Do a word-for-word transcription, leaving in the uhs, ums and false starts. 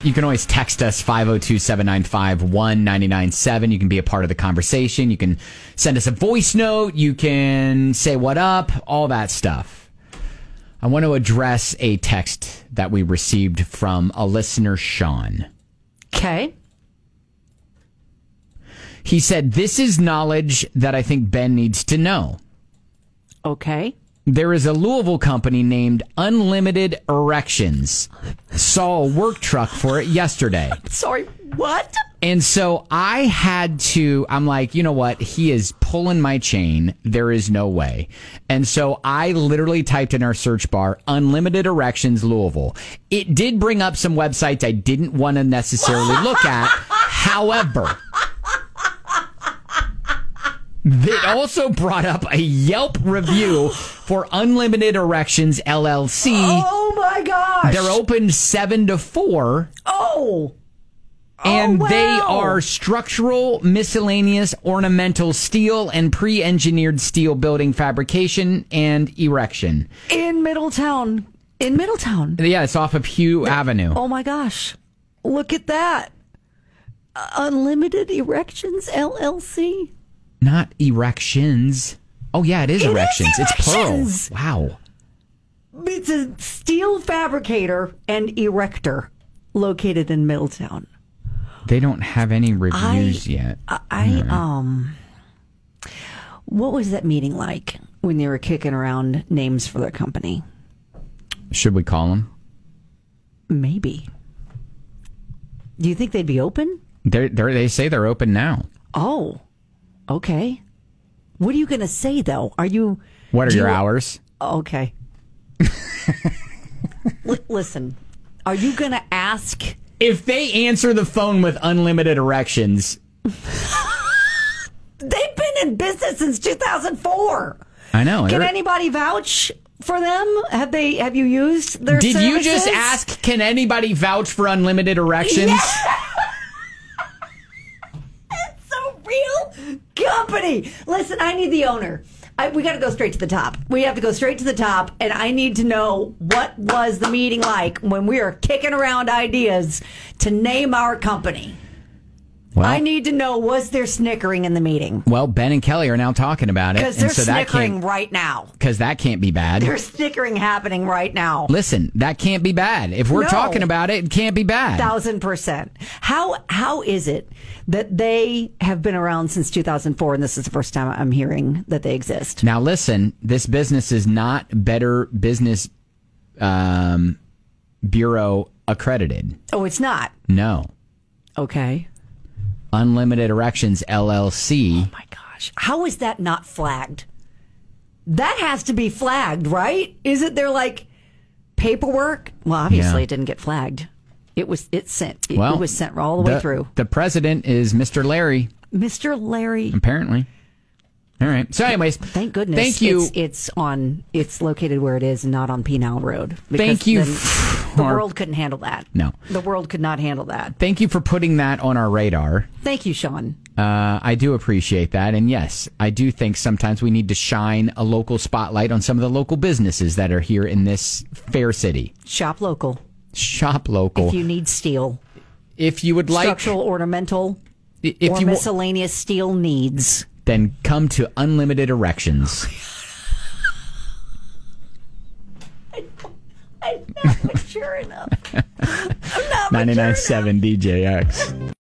You can always text us five oh two, seven nine five, one nine nine seven. You can be a part of the conversation. You can send us a voice note. You can say what up, all that stuff. I want to address a text that we received from a listener, Sean. Okay. He said, this is knowledge that I think Ben needs to know. Okay. There is a Louisville company named Unlimited Erections. Saw a work truck for it yesterday. Sorry, what? And so I had to, I'm like, you know what? He is pulling my chain. There is no way. And so I literally typed in our search bar, Unlimited Erections Louisville. It did bring up some websites I didn't want to necessarily look at. However, it also brought up a Yelp review for Unlimited Erections L L C. Oh my gosh. They're open seven to four. Oh. And oh, wow. they are structural, miscellaneous, ornamental steel and pre-engineered steel building fabrication and erection. In Middletown. In Middletown. Yeah, it's off of Hugh the, Avenue. Oh my gosh. Look at that. Uh, Unlimited Erections L L C. Not erections. Oh, yeah, it is it erections. Is it's erections. plural. Wow. It's a steel fabricator and erector located in Middletown. They don't have any reviews I, yet. I, I um, what was that meeting like when they were kicking around names for their company? Should we call them? Maybe. Do you think they'd be open? They're, they're, they say they're open now. Oh. Okay. What are you going to say, though? Are you... What are your you, hours? Okay. L- listen, are you going to ask... If they answer the phone with Unlimited Erections... They've been in business since two thousand four. I know. Can They're... anybody vouch for them? Have they? Have you used their Did services? you just ask, can anybody vouch for Unlimited Erections? Yeah. Real company. Listen, I need the owner. I, we got to go straight to the top. We have to go straight to the top, and I need to know what was the meeting like when we were kicking around ideas to name our company. Well, I need to know, was there snickering in the meeting? Well, Ben and Kelly are now talking about it. Because they're so snickering right now. Because that can't be bad. There's snickering happening right now. Listen, that can't be bad. If we're No. talking about it, it can't be bad. Thousand percent. How How is it that they have been around since two thousand four, and this is the first time I'm hearing that they exist? Now, listen, this business is not Better Business um, Bureau accredited. Oh, it's not? No. Okay. Unlimited Erections L L C. Oh my gosh. How is that not flagged? That has to be flagged, right? Is it their like paperwork? Well, obviously Yeah. it didn't get flagged. It was it sent. It, Well, it was sent all the way the, through. The president is Mister Larry. Mister Larry. Apparently. All right. So, anyways, Thank goodness. Thank you. It's, it's on. It's located where it is, and not on Penal Road. Thank you. then For, The world couldn't handle that. No. The world could not handle that. Thank you for putting that on our radar. Thank you, Sean. Uh, I do appreciate that. And yes, I do think sometimes we need to shine a local spotlight on some of the local businesses that are here in this fair city. Shop local. Shop local. If you need steel. If you would like... Structural, ornamental, if or you miscellaneous steel needs. Then come to Unlimited Erections. I'm not mature enough. I'm not ninety-nine mature point seven D J X.